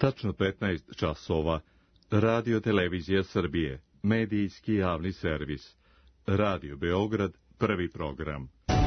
Tačno 15 časova. Radio Televizija Srbije. Medijski javni servis. Radio Beograd, prvi program.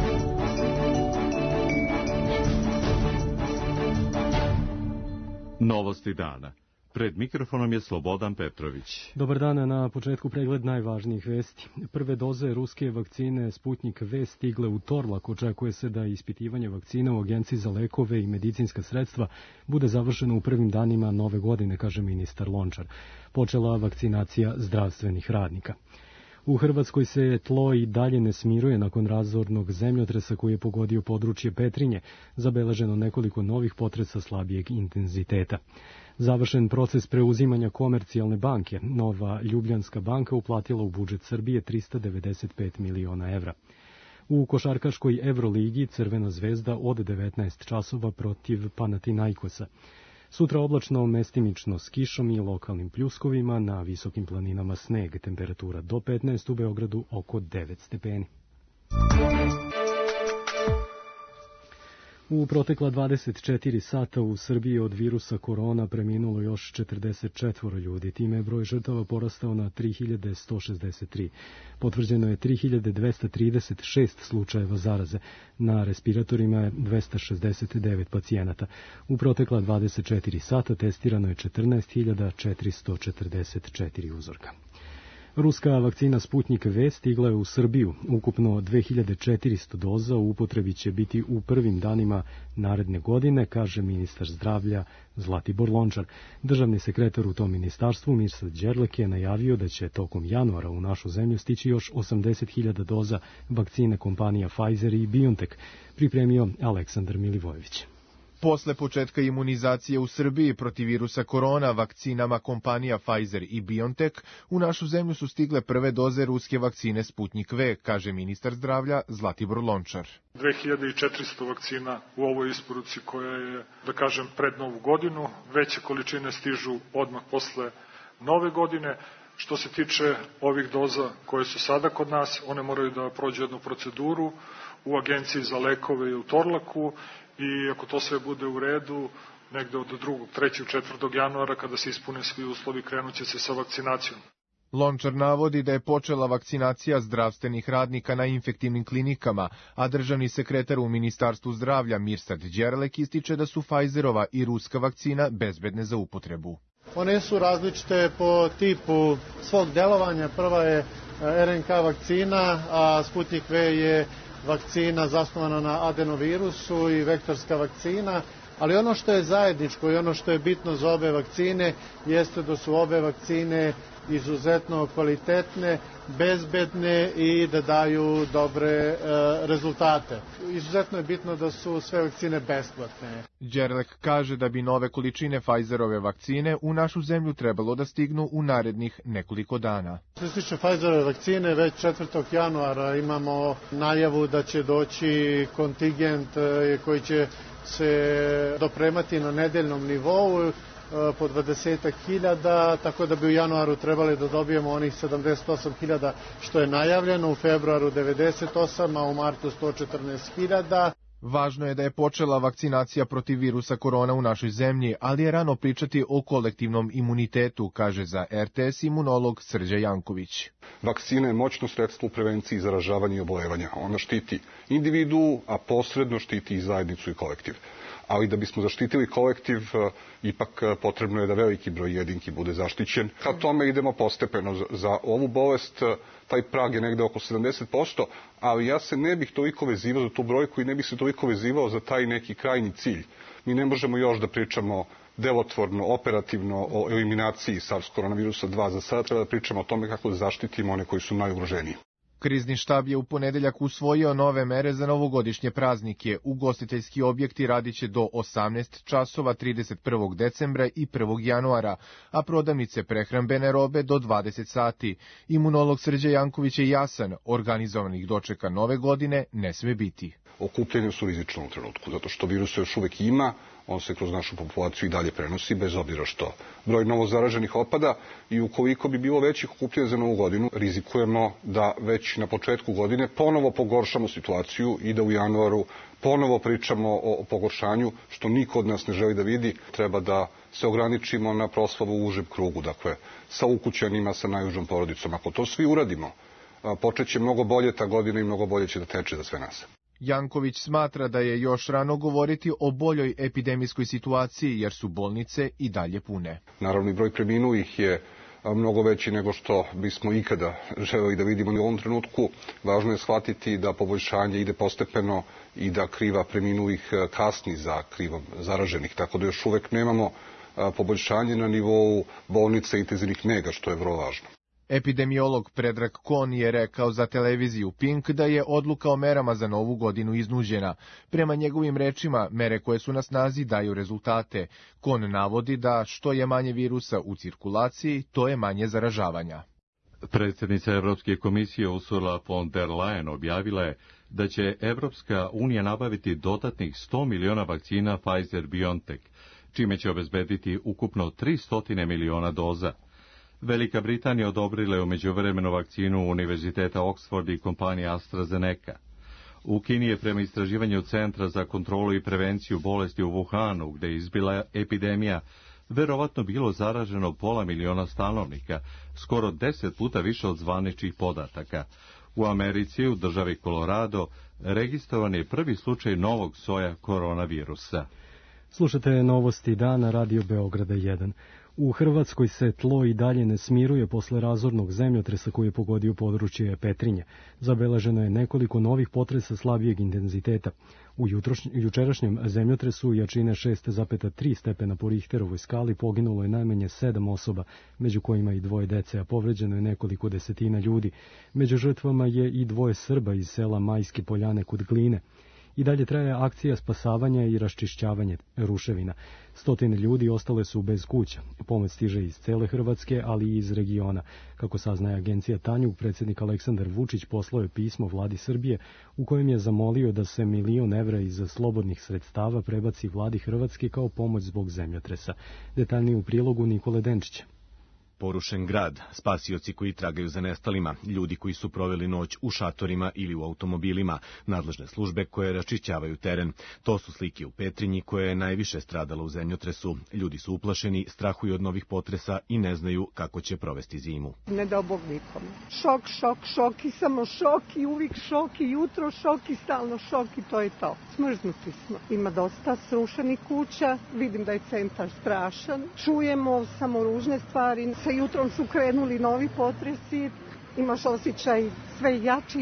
Novosti dana. Pred mikrofonom je Slobodan Petrović. Dobar dan, na početku pregled najvažnijih vesti. Prve doze ruske vakcine Sputnik V stigle u Torlak. Očekuje se da ispitivanje vakcina u Agenciji za lekove i medicinska sredstva bude završeno u prvim danima nove godine, kaže ministar Lončar. Počela vakcinacija zdravstvenih radnika. U Hrvatskoj se tlo i dalje ne smiruje nakon razornog zemljotresa koji je pogodio područje Petrinje, zabeleženo nekoliko novih potresa slabijeg intenziteta. Završen proces preuzimanja Komercijalne banke, Nova Ljubljanska banka uplatila u budžet Srbije 395 miliona evra. U košarkaškoj Evroligi Crvena zvezda od 19 časova protiv Panathinaikosa. Sutra oblačno, mestimično s kišom i lokalnim pljuskovima, na visokim planinama sneg, temperatura do 15, u Beogradu oko 9 stepeni. U protekla 24 sata u Srbiji od virusa korona preminulo još 44 ljudi. Time je broj žrtava porastao na 3163. Potvrđeno je 3236 slučajeva zaraze. Na respiratorima je 269 pacijenata. U protekla 24 sata testirano je 14.444 uzorka. Ruska vakcina Sputnik V stigla je u Srbiju. Ukupno 2400 doza u upotrebi će biti u prvim danima naredne godine, kaže ministar zdravlja Zlatibor Lončar. Državni sekretar u tom ministarstvu Mirsad Đerlek je najavio da će tokom januara u našu zemlju stići još 80.000 doza vakcine kompanija Pfizer i BioNTech, pripremio Aleksandar Milivojević. Posle početka imunizacije u Srbiji protiv virusa korona vakcinama kompanija Pfizer i BioNTech, u našu zemlju su stigle prve doze ruske vakcine Sputnik V, kaže ministar zdravlja Zlatibor Lončar. 2400 vakcina u ovoj isporuci koja je, da kažem, pred novu godinu. Veće količine stižu odmah posle nove godine. Što se tiče ovih doza koje su sada kod nas, one moraju da prođu jednu proceduru u Agenciji za lekove i u Torlaku, i ako to sve bude u redu, negde od 2., 3. i 4. januara, kada se ispune svi uslovi, krenuće se sa vakcinacijom. Lončar navodi da je počela vakcinacija zdravstvenih radnika na infektivnim klinikama, a državni sekretar u Ministarstvu zdravlja Mirsad Đerlek ističe da su Pfizerova i ruska vakcina bezbedne za upotrebu. One su različite po tipu svog delovanja. Prva je RNK vakcina, a Sputnik V je vakcina zasnovana na adenovirusu i vektorska vakcina, ali ono što je zajedničko i ono što je bitno za obe vakcine jeste da su obe vakcine izuzetno kvalitetne, bezbedne i da daju dobre rezultate. Izuzetno je bitno da su sve vakcine besplatne. Đerlek kaže da bi nove količine Pfizerove vakcine u našu zemlju trebalo da stignu u narednih nekoliko dana. Što se tiče Pfizerove vakcine, već 4. januara imamo najavu da će doći kontingent koji će se dopremati na nedeljnom nivou po 20.000, tako da bi u januaru trebali da dobijemo onih 78.000 što je najavljeno, u februaru 98, a u martu 114.000. Važno je da je počela vakcinacija protiv virusa korona u našoj zemlji, ali je rano pričati o kolektivnom imunitetu, kaže za RTS imunolog Srđa Janković. Vakcina je moćno sredstvo u prevenciji zaražavanja i obolevanja. Ona štiti individu, a posredno štiti i zajednicu i kolektiv. Ali da bismo zaštitili kolektiv, ipak potrebno je da veliki broj jedinki bude zaštićen. Ka tome idemo postepeno. Za ovu bolest taj prag je negde oko 70%, ali ja se ne bih toliko vezivao za tu brojku i ne bih se toliko vezivao za taj neki krajnji cilj. Mi ne možemo još da pričamo delotvorno, operativno o eliminaciji SARS koronavirusa 2. Za sada treba da pričamo o tome kako da zaštitimo one koji su najugroženiji. Krizni štab je u ponedeljak usvojio nove mere za novogodišnje praznike. Ugostiteljski objekti radiće do 18 časova 31. decembra i 1. januara, a prodavnice prehrambene robe do 20 sati. Imunolog Srđa Janković je jasan, organizovanih dočeka nove godine ne sme biti. Okupljanja su rizična u trenutku, zato što virusa još uvek ima, on se kroz našu populaciju i dalje prenosi, bez obzira što broj novozaraženih opada i ukoliko bi bilo većih okupljanja za Novu godinu, rizikujemo da već na početku godine ponovo pogoršamo situaciju i da u januaru ponovo pričamo o pogoršanju, što niko od nas ne želi da vidi. Treba da se ograničimo na proslavu u užem krugu, dakle, sa ukućanima, sa najužom porodicom. Ako to svi uradimo, počeće mnogo bolje ta godina i mnogo bolje će da teče za sve nas. Janković smatra da je još rano govoriti o boljoj epidemijskoj situaciji, jer su bolnice i dalje pune. Naravno, i broj preminulih je mnogo veći nego što bismo ikada želeli da vidimo. U ovom trenutku važno je shvatiti da poboljšanje ide postepeno i da kriva preminulih kasni za krivom zaraženih, tako da još uvek nemamo poboljšanje na nivou bolnica i intenzivnih nega, što je vrlo važno. Epidemiolog Predrag Kon je rekao za televiziju Pink da je odluka o merama za Novu godinu iznuđena. Prema njegovim rečima, mere koje su na snazi daju rezultate. Kon navodi da što je manje virusa u cirkulaciji, to je manje zaražavanja. Predsjednica Evropske komisije Ursula von der Leyen objavila je da će Evropska unija nabaviti dodatnih 100 miliona vakcina Pfizer-BioNTech, čime će obezbediti ukupno 300 miliona doza. Velika Britanija odobrila je u međuvremenu vakcinu Univerziteta Oxford i kompanije AstraZeneca. U Kini je prema istraživanju Centra za kontrolu i prevenciju bolesti u Wuhanu, gde je izbila epidemija, verovatno bilo zaraženo 500 miliona stanovnika, skoro 10 puta više od zvaničnih podataka. U Americi, u državi Colorado, registrovan je prvi slučaj novog soja koronavirusa. Slušate novosti dana Radio Beograda 1. U Hrvatskoj se tlo i dalje ne smiruje posle razornog zemljotresa koji je pogodio područje Petrinje. Zabeleženo je nekoliko novih potresa slabijeg intenziteta. U jučerašnjem zemljotresu jačine 6,3 stepena po Richterovoj skali poginulo je najmanje 7 osoba, među kojima i 2 dece, a povređeno je nekoliko desetina ljudi. Među žrtvama je i 2 Srba iz sela Majske Poljane kod Gline. I dalje traje akcija spasavanja i raščišćavanja ruševina. 100 ljudi ostale su bez kuća. Pomoć stiže iz cele Hrvatske, ali i iz regiona. Kako saznaje agencija Tanjug, predsjednik Aleksandar Vučić poslao je pismo vladi Srbije u kojem je zamolio da se 1 milion evra iz slobodnih sredstava prebaci vladi Hrvatske kao pomoć zbog zemljotresa. Detaljnije u prilogu Nikole Denčića. Porušen grad, spasioci koji tragaju za nestalima, ljudi koji su proveli noć u šatorima ili u automobilima, nadležne službe koje raščišćavaju teren. To su slike u Petrinji koja je najviše stradala u zemljotresu. Ljudi su uplašeni, strahuju od novih potresa i ne znaju kako će provesti zimu. Ne dao Bog nikome. Šok, šok, šok i samo šok i uvijek šok i jutro šok i stalno šok i to je to. Smrznuti smo. Ima dosta srušenih kuća, vidim da je centar strašan. Čujemo samo ružne stvari. Sa jutrom su krenuli novi potresi, imaš osjećaj sve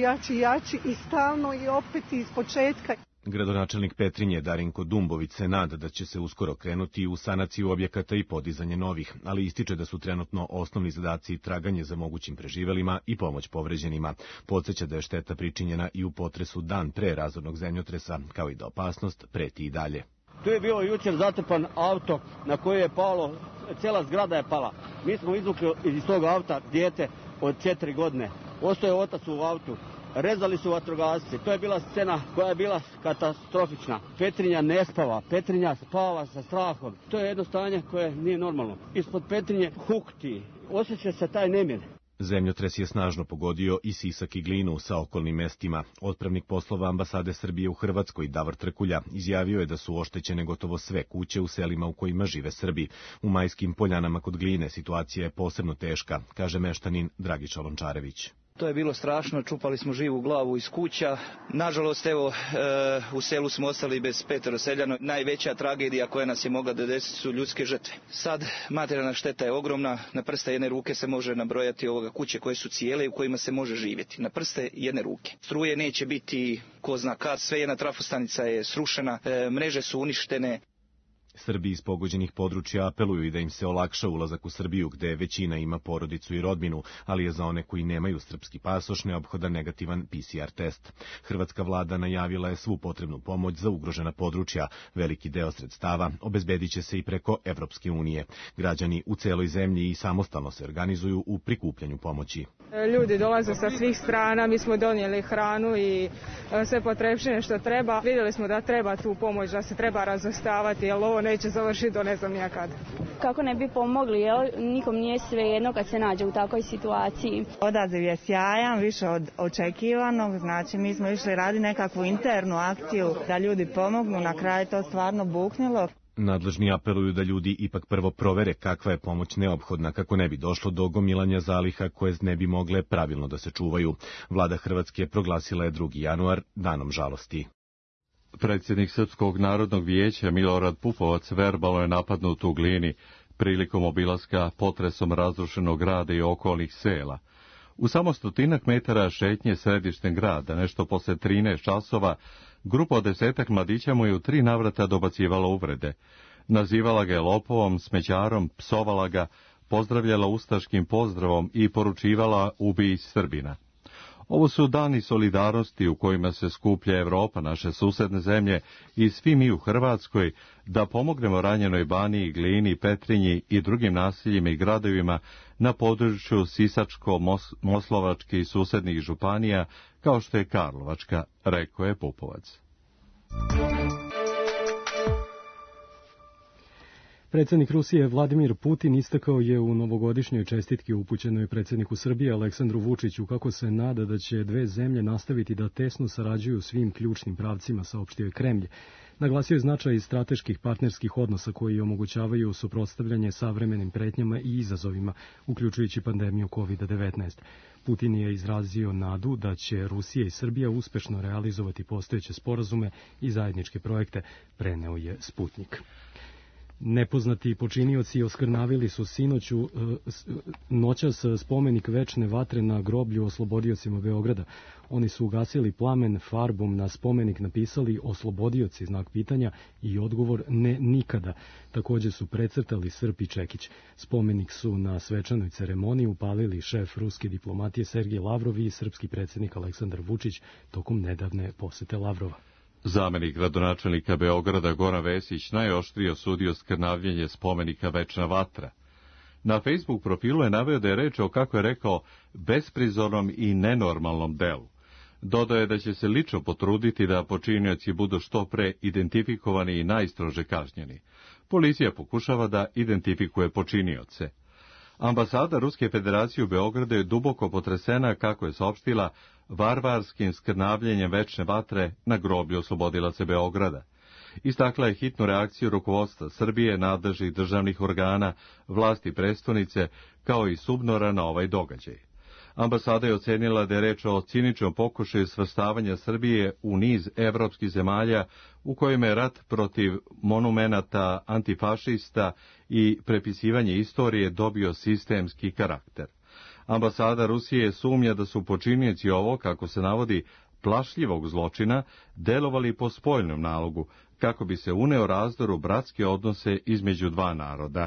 jači i stalno i opet iz početka. Gradonačelnik Petrinje Darinko Dumbović se nada da će se uskoro krenuti u sanaciju objekata i podizanje novih, ali ističe da su trenutno osnovni zadaci traganje za mogućim preživelima i pomoć povređenima. Podsjeća da je šteta pričinjena i u potresu dan pre razornog zemljotresa, kao i da opasnost preti i dalje. Tu je bio jučer zatrpan auto na koje je palo, cijela zgrada je pala. Mi smo izvukli iz tog auta dijete od 4 godine. Ostao je otac u autu. Rezali su vatrogasci. To je bila scena koja je bila katastrofična. Petrinja ne spava. Petrinja spava sa strahom. To je jedno stanje koje nije normalno. Ispod Petrinje hukti. Osjeća se taj nemir. Zemljotres je snažno pogodio i Sisak i Glinu sa okolnim mestima. Otpravnik poslova ambasade Srbije u Hrvatskoj, Davor Trkulja, izjavio je da su oštećene gotovo sve kuće u selima u kojima žive Srbi. U Majskim Poljanama kod Gline situacija je posebno teška, kaže meštanin Dragiša Lončarević. To je bilo strašno, čupali smo živu glavu iz kuća. Nažalost, evo, u selu smo ostali bez 5 seljana. Najveća tragedija koja nas je mogla da desi su ljudske žrtve. Sad, materijalna šteta je ogromna. Na prste jedne ruke se može nabrojati kuće koje su cijele i u kojima se može živjeti. Na prste jedne ruke. Struje neće biti ko zna kad. Sve jedna trafostanica je srušena, mreže su uništene. Srbi iz pogođenih područja apeluju i da im se olakša ulazak u Srbiju, gde većina ima porodicu i rodbinu, ali je za one koji nemaju srpski pasoš neophodan negativan PCR test. Hrvatska vlada najavila je svu potrebnu pomoć za ugrožena područja. Veliki deo sredstava obezbediće se i preko Evropske unije. Građani u celoj zemlji i samostalno se organizuju u prikupljanju pomoći. Ljudi dolaze sa svih strana, mi smo donijeli hranu i sve potrepštine što treba. Vidjeli smo da treba tu pomoć, da se treba razvrstavati, jer ovo neće završiti do ne znam nikad. Kako ne bi pomogli, jel? Nikom nije svejedno kad se nađe u takvoj situaciji. Odaziv je sjajan, više od očekivanog, znači mi smo išli raditi nekakvu internu akciju da ljudi pomognu, na kraju to stvarno buknilo. Nadležni apeluju da ljudi ipak prvo provere kakva je pomoć neophodna kako ne bi došlo do gomilanja zaliha koje ne bi mogle pravilno da se čuvaju. Vlada Hrvatske proglasila je 2. januar danom žalosti. Predsjednik Srpskog narodnog vijeća Milorad Pupovac verbalno je napadnut u Glini prilikom obilaska potresom razrušenog grada i okolnih sela. U samo 100 metara šetnje središtem grada, nešto posle 13 časova, grupa od 10 mladića mu je u 3 navrata dobacivala uvrede. Nazivala ga je lopovom, smećarom, psovala ga, pozdravljala ustaškim pozdravom i poručivala ubij Srbina. Ovo su dani solidarnosti u kojima se skuplja Evropa, naše susedne zemlje i svi mi u Hrvatskoj da pomognemo ranjenoj Baniji, Glini, Petrinji i drugim naseljima i gradovima na području Sisačko-Moslovačke i susednih županija kao što je Karlovačka, rekao je Pupovac. Predsjednik Rusije Vladimir Putin istakao je u novogodišnjoj čestitki upućenoj predsjedniku Srbije Aleksandru Vučiću kako se nada da će dve zemlje nastaviti da tesno sarađuju svim ključnim pravcima, saopštio je Kremlj. Naglasio je značaj strateških partnerskih odnosa koji omogućavaju suprotstavljanje savremenim pretnjama i izazovima, uključujući pandemiju COVID-19. Putin je izrazio nadu da će Rusija i Srbija uspešno realizovati postojeće sporazume i zajedničke projekte, preneo je Sputnik. Nepoznati počinioci oskrnavili su noćas spomenik večne vatre na groblju oslobodiocima Beograda. Oni su ugasili plamen, farbom na spomenik napisali oslobodioci, znak pitanja, i odgovor ne nikada. Također su precrtali srp i čekić. Spomenik su na svečanoj ceremoniji upalili šef ruske diplomatije Sergej Lavrov i srpski predsjednik Aleksandar Vučić tokom nedavne posete Lavrova. Zamenik gradonačelnika Beograda Goran Vesić najoštrije osudio skrnavljenje spomenika Večna vatra. Na Facebook profilu je naveo da je reč o, kako je rekao, besprizornom i nenormalnom delu. Dodao je da će se lično potruditi da počinioci budu što pre identifikovani i najstrože kažnjeni. Policija pokušava da identifikuje počinioce. Ambasada Ruske federacije u Beogradu je duboko potresena, kako je saopštila, varvarskim skrnavljenjem večne vatre na groblju oslobodilaca Beograda. Istakla je hitnu reakciju rukovodstva Srbije, nadležnih državnih organa, vlasti prestonice, kao i SUBNOR-a na ovaj događaj. Ambasada je ocenila da je reč o ciničnom pokušaju svrstavanja Srbije u niz evropskih zemalja u kojima je rat protiv monumenata antifašista i prepisivanje istorije dobio sistemski karakter. Ambasada Rusije sumnja da su počinioci ovo, kako se navodi, plašljivog zločina delovali po spoljnom nalogu, kako bi se uneo razdor u bratske odnose između dva naroda.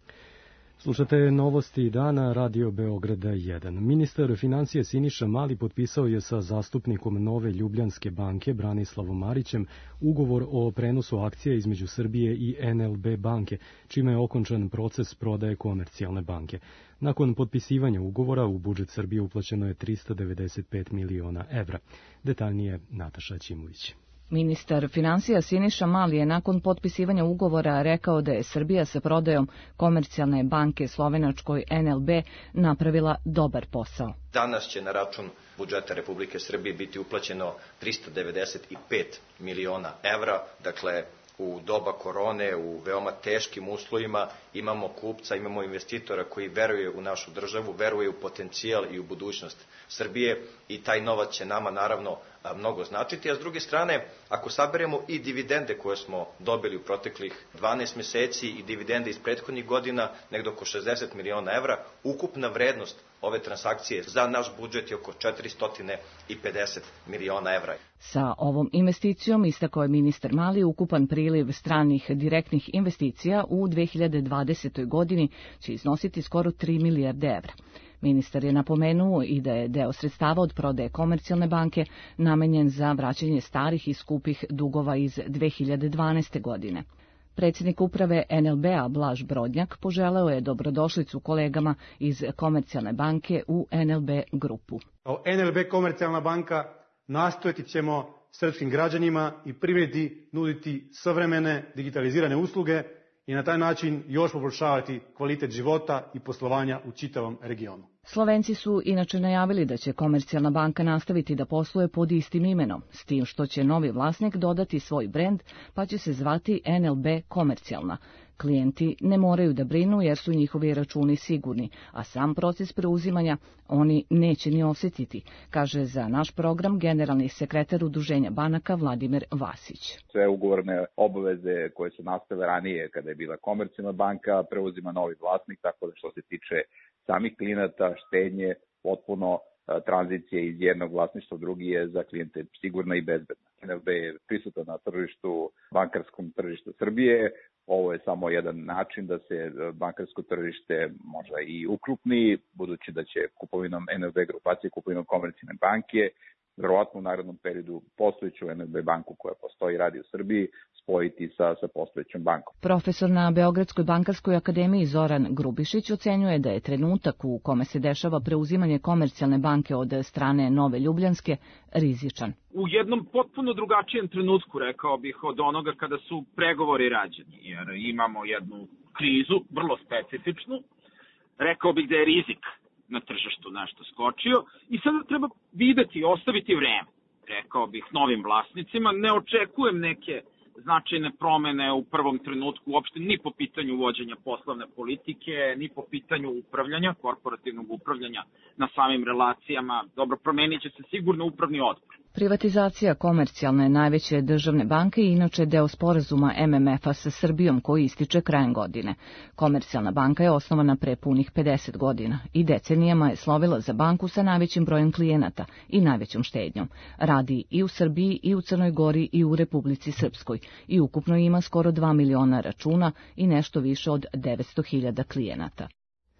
Slušate novosti dana, Radio Beograda 1. Ministar financija Siniša Mali potpisao je sa zastupnikom Nove Ljubljanske banke Branislavom Marićem ugovor o prenosu akcija između Srbije i NLB banke, čime je okončan proces prodaje Komercijalne banke. Nakon potpisivanja ugovora u budžet Srbije uplaćeno je 395 miliona evra. Detaljnije Nataša Ćimović. Ministar financija Siniša Mali je nakon potpisivanja ugovora rekao da je Srbija sa prodajom Komercijalne banke slovenačkoj NLB napravila dobar posao. Danas će na račun budžeta Republike Srbije biti uplaćeno 395 miliona evra, dakle u doba korone, u veoma teškim uslovima, imamo kupca, imamo investitora koji veruje u našu državu, veruje u potencijal i u budućnost Srbije i taj novac će nama naravno mnogo značiti, a s druge strane, ako saberemo i dividende koje smo dobili u proteklih 12 meseci i dividende iz prethodnih godina, negde oko 60 miliona evra, ukupna vrednost ove transakcije za naš budžet je oko 450 miliona evra. Sa ovom investicijom, istakao je ministar Mali, ukupan priliv stranih direktnih investicija u 2020. godini će iznositi skoro 3 milijarde evra. Ministar je napomenuo i da je deo sredstava od prodaje Komercijalne banke namenjen za vraćanje starih i skupih dugova iz 2012. godine. Predsjednik uprave NLB-a Blaž Brodnjak poželeo je dobrodošlicu kolegama iz Komercijalne banke u NLB grupu. Kao NLB Komercijalna banka nastojati ćemo srpskim građanima i privredi nuditi savremene digitalizirane usluge i na taj način još poboljšavati kvalitet života i poslovanja u čitavom regionu. Slovenci su inače najavili da će Komercijalna banka nastaviti da posluje pod istim imenom, s tim što će novi vlasnik dodati svoj brend, pa će se zvati NLB Komercijalna. Klijenti ne moraju da brinu jer su njihovi računi sigurni, a sam proces preuzimanja oni neće ni osjetiti, kaže za naš program generalni sekretar Udruženja banaka Vladimir Vasić. Sve ugovorne obaveze koje su nastale ranije kada je bila Komercijalna banka preuzima novi vlasnik, tako da što se tiče samih klijenata, štenje, potpuno tranzicije iz jednog vlasništva u drugi je za klijente sigurna i bezbedna. NLB je prisutan na tržištu, bankarskom tržištu Srbije. Ovo je samo jedan način da se bankarsko tržište možda i ukrupni, budući da će kupovinom NLB grupacije, kupovinom Komercijalne banke, verovatno u narednom periodu postojeću NLB banku koja postoji i radi u Srbiji, spojiti sa postojećom bankom. Profesor na Beogradskoj bankarskoj akademiji Zoran Grubišić ocenjuje da je trenutak u kome se dešava preuzimanje Komercijalne banke od strane Nove Ljubljanske rizičan. U jednom potpuno drugačijem trenutku, rekao bih, od onoga kada su pregovori rađeni, jer imamo jednu krizu, vrlo specifičnu, rekao bih da je rizik na tržištu nešto skočio i sada treba videti, ostaviti vreme, rekao bih, novim vlasnicima. Ne očekujem neke značajne promene u prvom trenutku, uopšte ni po pitanju vođenja poslovne politike, ni po pitanju upravljanja, korporativnog upravljanja na samim relacijama. Dobro, promenit će se sigurno upravni odbor. Privatizacija Komercijalne najveće državne banke je inače deo sporazuma MMF-a sa Srbijom koji ističe krajem godine. Komercijalna banka je osnovana pre punih 50 godina i decenijama je slovila za banku sa najvećim brojem klijenata i najvećom štednjom. Radi i u Srbiji, i u Crnoj Gori, i u Republici Srpskoj i ukupno ima skoro 2 miliona računa i nešto više od 900.000 klijenata.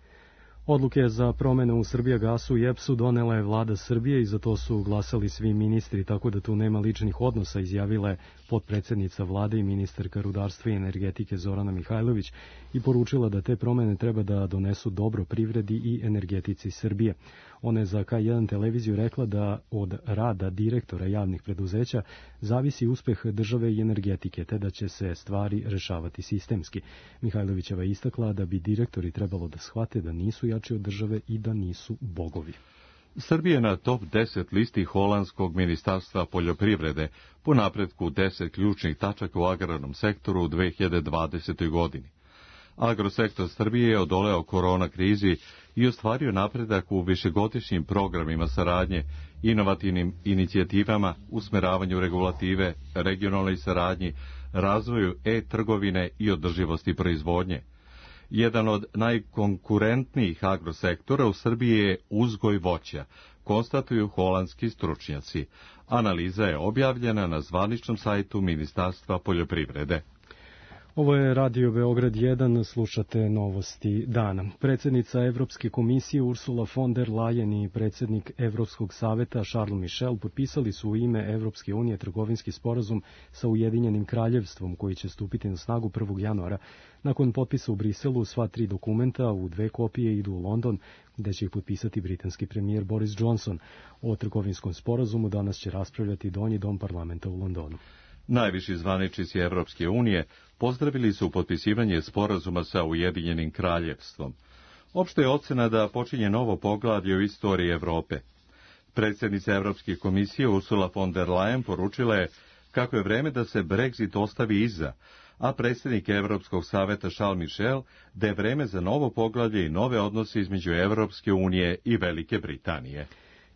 Odluke za promene u Srbijagasu i EPS-u donela je vlada Srbije i za to su glasali svi ministri, tako da tu nema ličnih odnosa, izjavila je potpredsednica vlade i ministarka rudarstva i energetike Zorana Mihajlović i poručila da te promene treba da donesu dobro privredi i energetici Srbije. Ona je za K1 televiziju rekla da od rada direktora javnih preduzeća zavisi uspeh države i energetike, te da će se stvari rešavati sistemski. Mihajlovićeva je istakla da bi direktori trebalo da shvate da nisu jači od države i da nisu bogovi. Srbija je na top 10 listi holandskog ministarstva poljoprivrede po napretku 10 ključnih tačaka u agrarnom sektoru u 2020. godini. Agrosektor Srbije je odoleo korona krizi i ostvario napredak u višegodišnjim programima saradnje, inovativnim inicijativama, usmeravanju regulative, regionalnoj saradnji, razvoju e-trgovine i održivosti proizvodnje. Jedan od najkonkurentnijih agrosektora u Srbiji je uzgoj voća, konstatuju holandski stručnjaci. Analiza je objavljena na zvaničnom sajtu Ministarstva poljoprivrede. Ovo je Radio Beograd 1, slušate novosti dana. Predsjednica Evropske komisije Ursula von der Leyen i predsjednik Evropskog saveta Charles Michel potpisali su u ime Evropske unije trgovinski sporazum sa Ujedinjenim kraljevstvom koji će stupiti na snagu 1. januara. Nakon potpisa u Briselu sva 3 dokumenta u 2 kopije idu u London, gde će ih potpisati britanski premijer Boris Johnson. O trgovinskom sporazumu danas će raspravljati Donji dom parlamenta u Londonu. Najviši zvaničnici Evropske unije pozdravili su potpisivanje sporazuma sa Ujedinjenim kraljevstvom. Opšta je ocena da počinje novo poglavlje u istoriji Evrope. Predsjednica Evropske komisije Ursula von der Leyen poručila je kako je vreme da se Brexit ostavi iza, a predsjednik Evropskog saveta Charles Michel da je vreme za novo poglavlje i nove odnose između Evropske unije i Velike Britanije.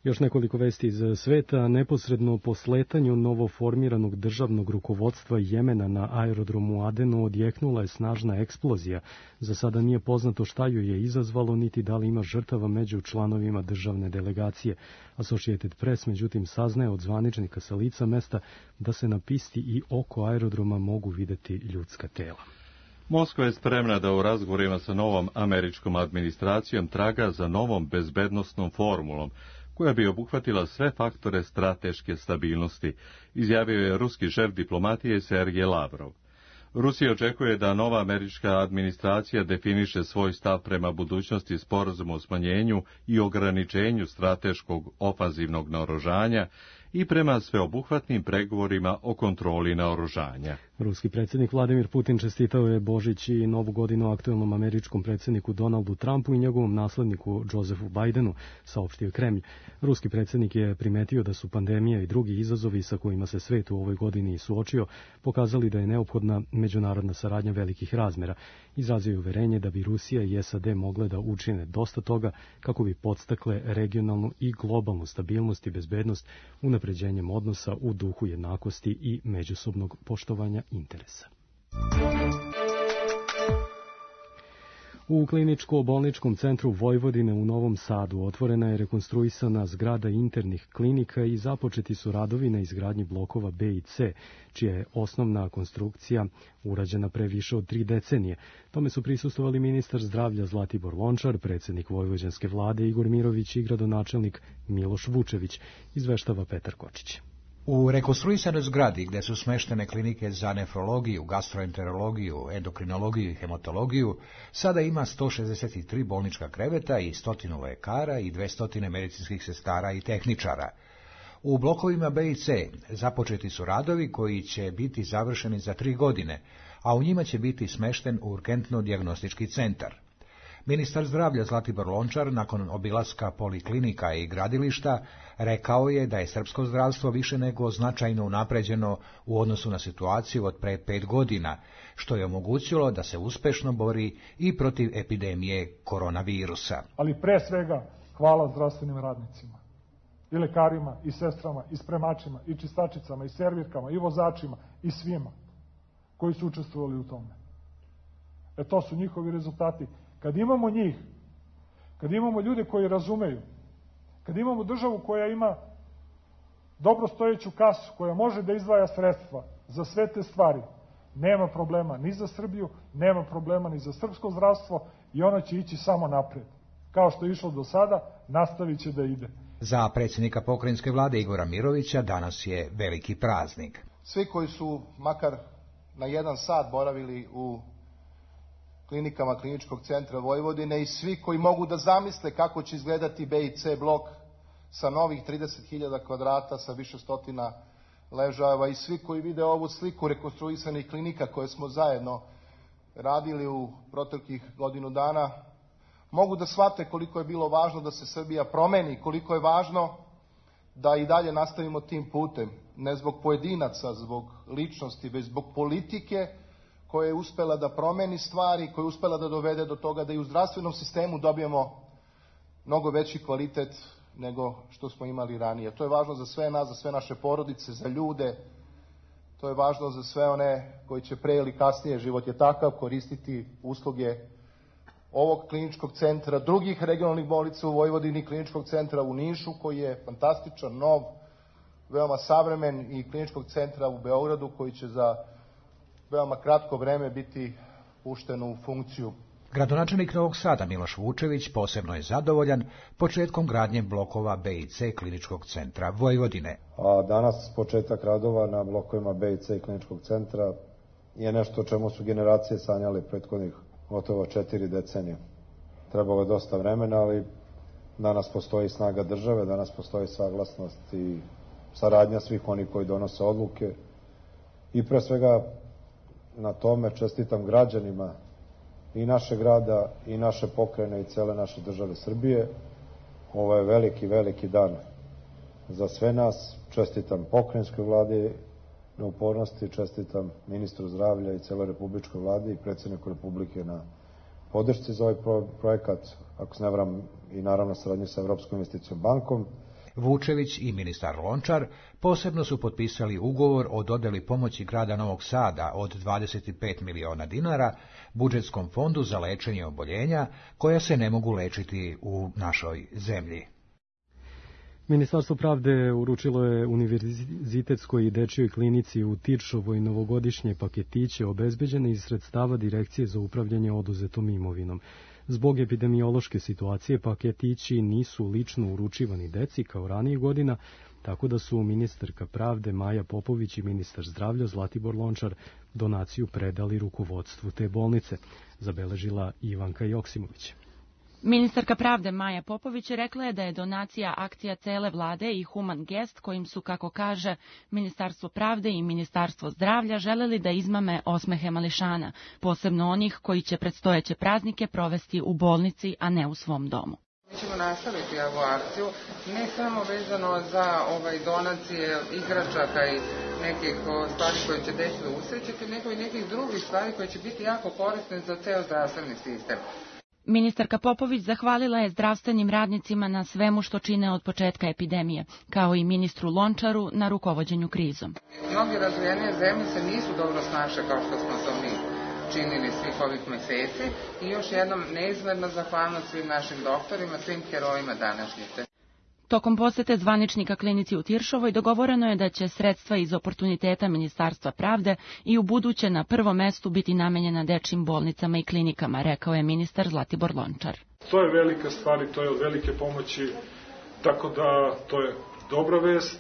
Još nekoliko vesti iz sveta. Neposredno po sletanju novoformiranog državnog rukovodstva Jemena na aerodromu Adenu odjeknula je snažna eksplozija. Za sada nije poznato šta ju je izazvalo, niti da li ima žrtava među članovima državne delegacije. Associated Press, međutim, saznaje od zvaničnika sa lica mesta da se na pisti i oko aerodroma mogu videti ljudska tela. Moskva je spremna da u razgovorima sa novom američkom administracijom traga za novom bezbednosnom formulom, koja bi obuhvatila sve faktore strateške stabilnosti, izjavio je ruski šef diplomatije Sergej Lavrov. Rusija očekuje da nova američka administracija definiše svoj stav prema budućnosti sporazuma o smanjenju i ograničenju strateškog ofanzivnog naoružanja i prema sveobuhvatnim pregovorima o kontroli naoružanja. Ruski predsjednik Vladimir Putin čestitao je Božić i Novu godinu aktuelnom američkom predsjedniku Donaldu Trumpu i njegovom nasledniku Josefu Bidenu, saopštio Kremlj. Ruski predsjednik je primetio da su pandemija i drugi izazovi sa kojima se svet u ovoj godini suočio pokazali da je neophodna međunarodna saradnja velikih razmera. Izrazio je uverenje da bi Rusija i SAD mogle da učine dosta toga kako bi podstakle regionalnu i globalnu stabilnost i bezbednost unapređenjem odnosa u duhu jednakosti i međusobnog poštovanja interesa. U kliničko-bolničkom centru Vojvodine u Novom Sadu otvorena je rekonstruisana zgrada internih klinika i započeti su radovi na izgradnji blokova B i C, čija je osnovna konstrukcija urađena pre više od 3 decenije. Tome su prisustvovali ministar zdravlja Zlatibor Lončar, predsjednik Vojvođanske vlade Igor Mirović i gradonačelnik Miloš Vučević, izveštava Petar Kočić. U rekonstruisanoj zgradi gde su smeštene klinike za nefrologiju, gastroenterologiju, endokrinologiju i hematologiju, sada ima 163 bolnička kreveta i 100 lekara i 200 medicinskih sestara i tehničara. U blokovima B i C započeti su radovi koji će biti završeni za 3 godine, a u njima će biti smešten urgentno-dijagnostički centar. Ministar zdravlja Zlatibor Lončar nakon obilaska poliklinika i gradilišta rekao je da je srpsko zdravstvo više nego značajno unapređeno u odnosu na situaciju od pre 5 godina, što je omogućilo da se uspešno bori i protiv epidemije koronavirusa. Ali pre svega hvala zdravstvenim radnicima, i lekarima, i sestrama, i spremačima, i čistačicama, i servirkama, i vozačima, i svima koji su učestvovali u tome. To su njihovi rezultati. Kad imamo njih, kad imamo ljude koji razumeju, kad imamo državu koja ima dobro stojeću kasu, koja može da izdvaja sredstva za sve te stvari, nema problema ni za Srbiju, nema problema ni za srpsko zdravstvo i ono će ići samo napred. Kao što je išlo do sada, nastavit će da ide. Za predsjednika pokrajinske vlade Igora Mirovića danas je veliki praznik. Svi koji su makar na 1 sat boravili u klinikama Kliničkog centra Vojvodine i svi koji mogu da zamisle kako će izgledati B i C blok sa novih 30.000 kvadrata, sa više stotina ležajeva i svi koji vide ovu sliku rekonstruisanih klinika koje smo zajedno radili u proteklih godinu dana, mogu da shvate koliko je bilo važno da se Srbija promeni, koliko je važno da i dalje nastavimo tim putem, ne zbog pojedinaca, zbog ličnosti, već zbog politike koja je uspela da promeni stvari, koja je uspela da dovede do toga da i u zdravstvenom sistemu dobijemo mnogo veći kvalitet nego što smo imali ranije. To je važno za sve nas, za sve naše porodice, za ljude. To je važno za sve one koji će pre ili kasnije, život je takav, koristiti usluge ovog kliničkog centra, drugih regionalnih bolnica u Vojvodini, kliničkog centra u Nišu koji je fantastičan, nov, veoma savremen i kliničkog centra u Beogradu koji će za veoma kratko vreme biti pušten u funkciju. Gradonačelnik Novog Sada Miloš Vučević posebno je zadovoljan početkom gradnje blokova B i C Kliničkog centra Vojvodine. A danas početak radova na blokovima B i C Kliničkog centra je nešto o čemu su generacije sanjale prethodnih gotovo 4 decenije. Trebalo je dosta vremena, ali danas postoji snaga države, danas postoji saglasnost i saradnja svih onih koji donose odluke i pre svega na tome čestitam građanima i našeg grada i naše pokrajine i cele naše države Srbije. Ovo je veliki, veliki dan za sve nas. Čestitam pokrajinskoj vladi na upornosti, čestitam ministru zdravlja i celoj republičkoj vladi i predsjedniku Republike na podršci za ovaj projekat, ako se ne varam i naravno saradnju sa Evropskom investicijom bankom. Vučević i ministar Lončar posebno su potpisali ugovor o dodeli pomoći grada Novog Sada od 25 miliona dinara budžetskom fondu za lečenje oboljenja koja se ne mogu lečiti u našoj zemlji. Ministarstvo pravde uručilo je Univerzitetskoj dečjoj klinici u Tiršovoj novogodišnje paketiće obezbeđene iz sredstava Direkcije za upravljanje oduzetom imovinom. Zbog epidemiološke situacije paketići nisu lično uručivani deci kao ranijih godina, tako da su ministarka pravde Maja Popović i ministar zdravlja Zlatibor Lončar donaciju predali rukovodstvu te bolnice, zabeležila Ivanka Joksimović. Ministarka pravde Maja Popović rekla je da je donacija akcija cele vlade i human gest kojim su, kako kaže, Ministarstvo pravde i Ministarstvo zdravlja želeli da izmame osmehe mališana, posebno onih koji će predstojeće praznike provesti u bolnici, a ne u svom domu. Mi ćemo nastaviti ovu akciju, ne samo vezano za donacije igračaka i nekih stvari koje će decu usrećiti, nego i nekih drugih stvari koje će biti jako korisne za ceo zdravstveni sistem. Ministarka Popović zahvalila je zdravstvenim radnicima na svemu što čine od početka epidemije, kao i ministru Lončaru na rukovođenju krizom. Mnogi razvijenije zemlje se nisu dobro snašle kao što smo to mi činili svih ovih meseci i još jednom neizmerna zahvalnost svim našim doktorima, svim herojima današnjice. Tokom posete zvaničnika klinici u Tiršovoj dogovoreno je da će sredstva iz oportuniteta Ministarstva pravde i u buduće na prvom mestu biti namenjena dečjim bolnicama i klinikama, rekao je ministar Zlatibor Lončar. To je velika stvar i to je od velike pomoći, tako da to je dobra vest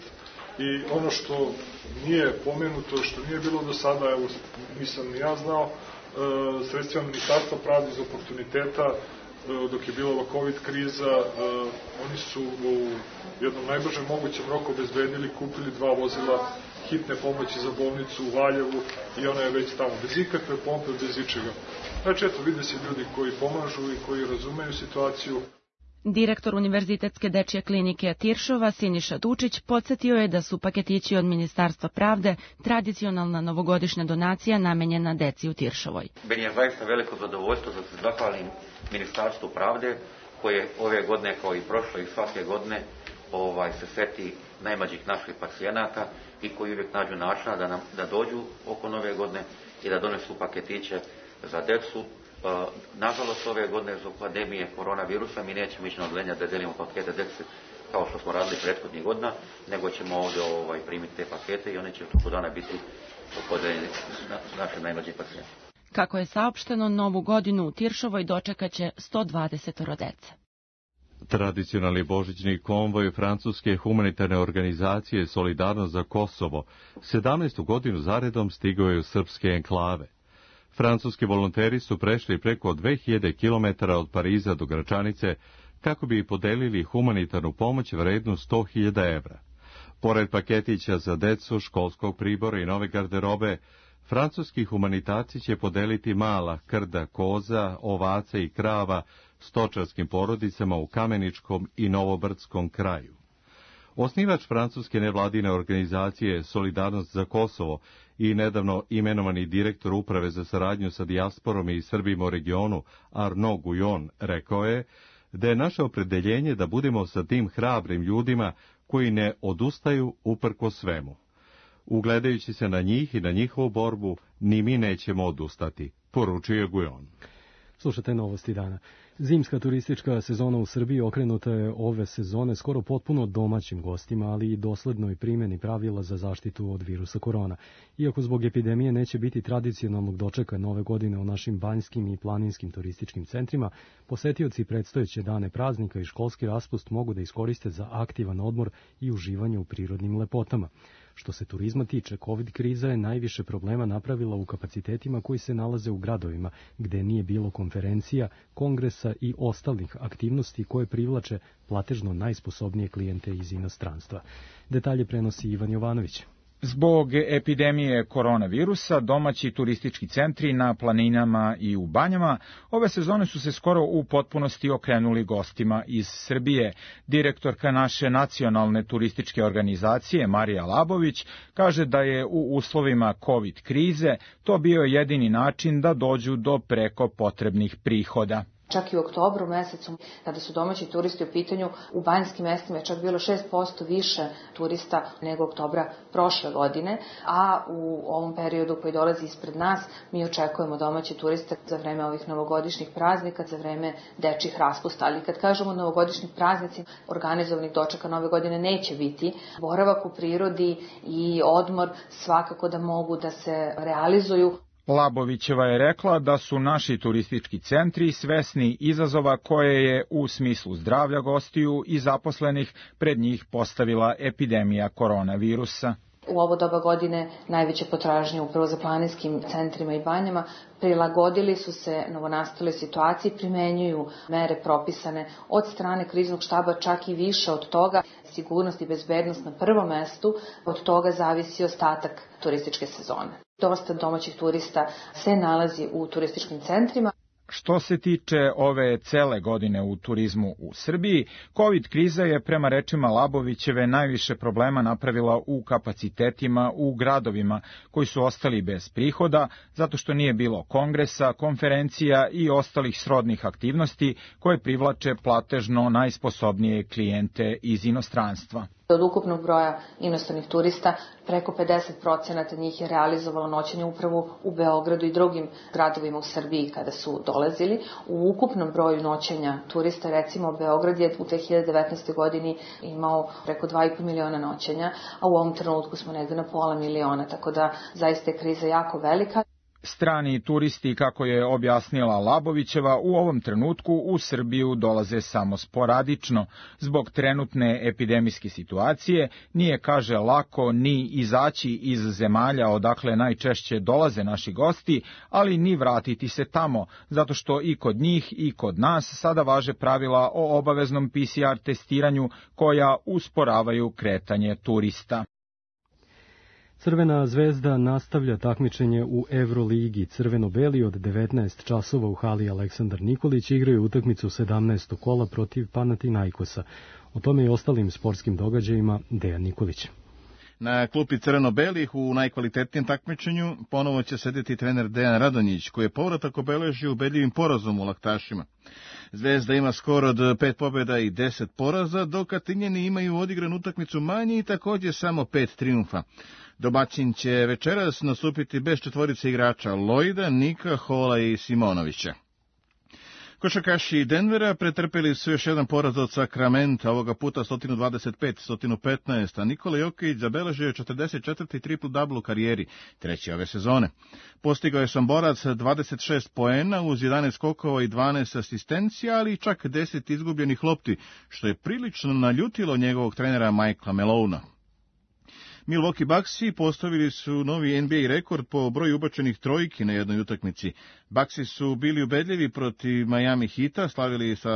i ono što nije pomenuto, što nije bilo do sada, evo nisam ni ja znao, sredstvima Ministarstva pravde iz oportuniteta, dok je bila ova COVID kriza, oni su u jednom najbržem mogućem roku obezbedili, kupili 2 vozila hitne pomoći za bolnicu u Valjevu i ona je već tamo, bez ikakve pompe, bez ičega. Znači, eto, vide se ljudi koji pomažu i koji razumeju situaciju. Direktor Univerzitetske dečje klinike Tiršova, Siniša Dučić, podsjetio je da su paketići od Ministarstva pravde tradicionalna novogodišnja donacija namenjena deci u Tiršovoj. Meni je zaista veliko zadovoljstvo da se zahvalim Ministarstvu pravde, koje ove godine, kao i prošle i svake godine, se seti najmlađih naših pacijenata i koji uvijek nađu načina da dođu oko nove godine i da donesu paketiće za decu. Nažalost, ove godine zbog pandemije koronavirusa mi nećemo ići na odlenja da delimo pakete deci kao što smo radili prethodnih godina, nego ćemo ovdje primiti te pakete i one će u toku dana biti podeljeni našim najmlađim pacijentima. Kako je saopšteno, novu godinu u Tiršovoj dočekaće 120 dece. Tradicionalni božićni konvoj francuske humanitarne organizacije Solidarnost za Kosovo 17. godinu zaredom stigao je u srpske enklave. Francuski volonteri su prešli preko 2000 km od Pariza do Gračanice kako bi podelili humanitarnu pomoć vrednu 100.000 evra. Pored paketića za decu, školskog pribora i nove garderobe, francuski humanitarci će podeliti mala krda koza, ovaca i krava stočarskim porodicama u Kameničkom i Novobrdskom kraju. Osnivač francuske nevladine organizacije Solidarnost za Kosovo i nedavno imenovani direktor uprave za saradnju sa dijasporom i Srbima u regionu Arnaud Guyon rekao je da je naše opredeljenje da budemo sa tim hrabrim ljudima koji ne odustaju uprko svemu. Ugledajući se na njih i na njihovu borbu, ni mi nećemo odustati, poručuje Guyon. Slušate novosti dana. Zimska turistička sezona u Srbiji okrenuta je ove sezone skoro potpuno domaćim gostima, ali i doslednoj primjeni pravila za zaštitu od virusa korona. Iako zbog epidemije neće biti tradicionalnog dočeka nove godine u našim banjskim i planinskim turističkim centrima, posetioci predstojeće dane praznika i školski raspust mogu da iskoriste za aktivan odmor i uživanje u prirodnim lepotama. Što se turizma tiče, COVID kriza je najviše problema napravila u kapacitetima koji se nalaze u gradovima, gde nije bilo konferencija, kongresa i ostalih aktivnosti koje privlače platežno najsposobnije klijente iz inostranstva. Detalje prenosi Ivan Jovanović. Zbog epidemije koronavirusa, domaći turistički centri na planinama i u banjama ove sezone su se skoro u potpunosti okrenuli gostima iz Srbije. Direktorka naše nacionalne turističke organizacije Marija Labović kaže da je u uslovima COVID krize to bio jedini način da dođu do preko potrebnih prihoda. Čak i u oktobru mesecu, kada su domaći turisti u pitanju, u banjskim mestima je čak bilo 6% više turista nego oktobra prošle godine, a u ovom periodu koji dolazi ispred nas, mi očekujemo domaći turiste za vreme ovih novogodišnjih praznika, za vreme dečjih raspusta. Ali kad kažemo novogodišnji praznici, organizovanih dočeka nove godine neće biti. Boravak u prirodi i odmor svakako da mogu da se realizuju. Labovićeva je rekla da su naši turistički centri svesni izazova koje je u smislu zdravlja gostiju i zaposlenih pred njih postavila epidemija koronavirusa. U ovo doba godine najveća potražnja upravo za planinskim centrima i banjama. Prilagodili su se novonastale situaciji, primenjuju mere propisane od strane kriznog štaba, čak i više od toga. Sigurnost i bezbednost na prvom mestu, od toga zavisi ostatak turističke sezone. Dosta domaćih turista se nalazi u turističkim centrima. Što se tiče ove cele godine u turizmu u Srbiji, COVID kriza je prema rečima Labovićeve najviše problema napravila u kapacitetima u gradovima koji su ostali bez prihoda zato što nije bilo kongresa, konferencija i ostalih srodnih aktivnosti koje privlače platežno najsposobnije klijente iz inostranstva. Od ukupnog broja inostranih turista, preko 50% njih je realizovalo noćenje upravo u Beogradu i drugim gradovima u Srbiji kada su dolazili. U ukupnom broju noćenja turista, recimo, Beograd je u 2019. godini imao preko 2,5 miliona noćenja, a u ovom trenutku smo negde na pola miliona, tako da zaista je kriza jako velika. Strani turisti, kako je objasnila Labovićeva, u ovom trenutku u Srbiju dolaze samo sporadično. Zbog trenutne epidemijske situacije nije, kaže, lako ni izaći iz zemalja odakle najčešće dolaze naši gosti, ali ni vratiti se tamo, zato što i kod njih i kod nas sada važe pravila o obaveznom PCR testiranju koja usporavaju kretanje turista. Crvena zvezda nastavlja takmičenje u Evroligi. Crveno-beli od 19 časova u hali Aleksandar Nikolić igraju utakmicu 17. kola protiv Panathinaikosa. O tome i ostalim sportskim događajima Dejan Nikolić. Na klupi crveno-belih u najkvalitetnijem takmičenju ponovo će sedeti trener Dejan Radonjić, koji je povratak obeležio ubedljivim porazom u Laktašima. Zvezda ima skor od 5 pobjeda i 10 poraza, dok Atinjani imaju odigranu utakmicu manje i također samo 5 trijumfa. Domaćin će večeras nastupiti bez četvorice igrača Lloyda, Nika, Hola i Simonovića. Košarkaši Denvera pretrpeli su još jedan poraz od Sakramenta, ovoga puta 125-115, a Nikola Jokić zabeležio je 44. triple-double u karijeri, treći ove sezone. Postigao je Somborac 26 poena uz 11 skokova i 12 asistencija, ali i čak 10 izgubljenih lopti, što je prilično naljutilo njegovog trenera Michaela Malona. Milwaukee Bucksi postavili su novi NBA rekord po broju ubačenih trojki na jednoj utakmici. Bucksi su bili ubedljivi protiv Miami Heata, slavili sa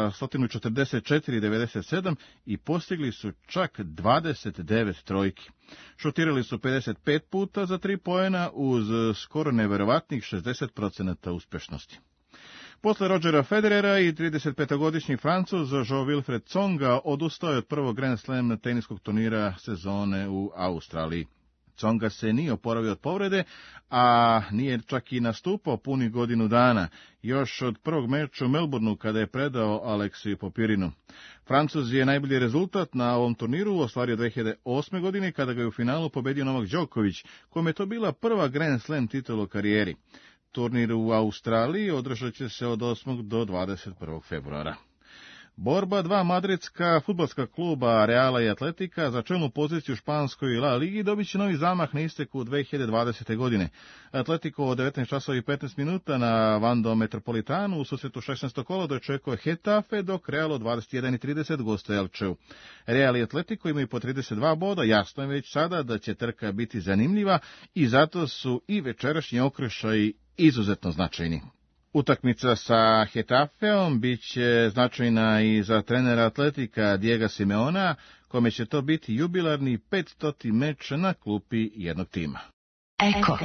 144-97 i postigli su čak 29 trojki. Šutirali su 55 puta za 3 poena uz skoro neverovatnih 60% uspešnosti. Posle Rodgera Federera i 35-godišnji Francuz Jean-Wilfred Tsonga odustao je od prvog Grand Slam teniskog turnira sezone u Australiji. Tsonga se nije oporavio od povrede, a nije čak i nastupao punih godinu dana, još od prvog meča u Melbourneu kada je predao Aleksiju Popirinu. Francuz je najbolji rezultat na ovom turniru ostvario 2008. godine kada ga je u finalu pobedio Novak Đoković, kome je to bila prva Grand Slam titula u karijeri. Turnir u Australiji održat će se od 8. do 21. februara. Borba dva madridska fudbalska kluba Reala i Atletika za čelnu poziciju u španskoj La Ligi dobit će novi zamah na isteku 2020. godine. Atletico od 19:15 na Wanda Metropolitanu u susretu 16. kola dočekuje Getafe, dok Real od 21:30 gostuje Elčeu. Real i Atletico imaju po 32 boda, jasno je već sada da će trka biti zanimljiva i zato su i večerašnji okršaji izuzetno značajni. Utakmica sa Getafeom bit će značajna i za trenera Atletika Diego Simeona, kome će to biti jubilarni 500. meč na klupi jednog tima. Eko.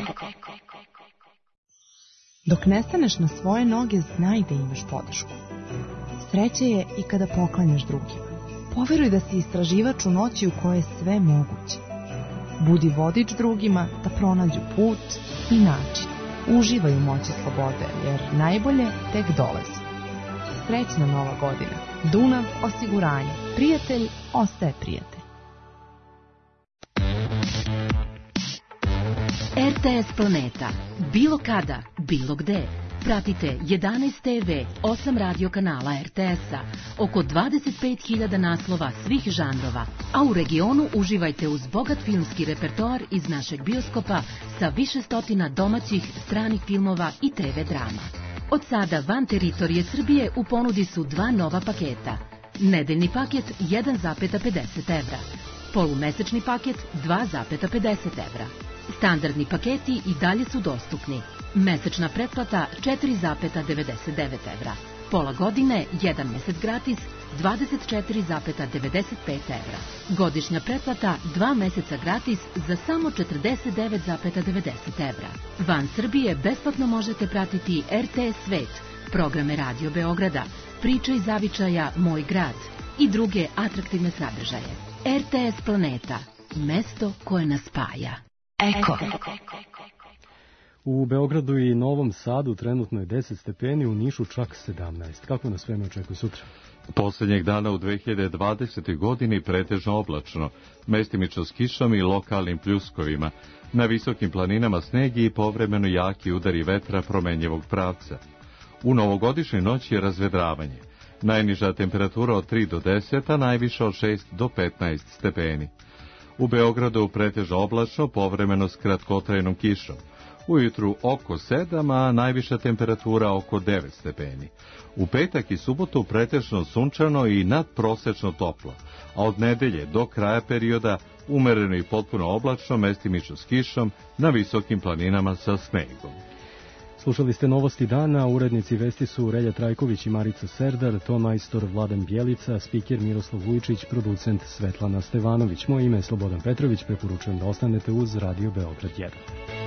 Dok ne staneš na svoje noge, znaj da imaš podršku. Sreće je i kada poklanjaš drugima. Poveruj da si istraživač u noći u kojoj je sve moguće. Budi vodič drugima da pronađu put i način. Uživaj u moći slobode, jer najbolje tek dolazi. srećna nova godina. Dunav osiguranje. Prijatelj ostaje prijatelj. RTS Planeta. Bilo kada, bilo gde. Pratite 11 TV, 8 radio kanala RTS-a, oko 25.000 naslova svih žanrova, a u regionu uživajte uz bogat filmski repertoar iz našeg bioskopa sa više stotina domaćih, stranih filmova i TV drama. Od sada van teritorije Srbije u ponudi su 2 nova paketa. Nedeljni paket 1,50 evra, polumesečni paket 2,50 evra. Standardni paketi i dalje su dostupni. Mesečna pretplata 4,99 evra. Pola godine, 1 mesec gratis, 24,95 evra. Godišnja pretplata 2 meseca gratis za samo 49,90 evra. Van Srbije besplatno možete pratiti RTS Svet, programe Radio Beograda, priče iz zavičaja Moj grad i druge atraktivne sadržaje. RTS Planeta, mesto koje nas spaja. Eko. U Beogradu i Novom Sadu trenutno je 10 stepeni, u Nišu čak 17. Kako nas vreme očekuje sutra? Posljednjeg dana u 2020. godini pretežno oblačno, mestimično s kišom i lokalnim pljuskovima. Na visokim planinama snegi i povremeno jaki udari vetra promenjivog pravca. U novogodišnjoj noći je razvedravanje. Najniža temperatura od 3 do 10, a najviša od 6 do 15 stepeni. U Beogradu pretežno oblačno, povremeno s kratkotrajnom kišom. Ujutru oko 7, a najviša temperatura oko 9 stepeni. U petak i subotu pretežno sunčano i nadprosečno toplo, a od nedelje do kraja perioda umereno i potpuno oblačno, mestimično s kišom, na visokim planinama sa snegom. Slušali ste novosti dana, urednici vesti su Relja Trajković i Marica Serdar, ton majstor Vladan Bjelica, spiker Miroslav Vujčić, producent Svetlana Stevanović. Moje ime je Slobodan Petrović, preporučujem da ostanete uz Radio Beograd 1.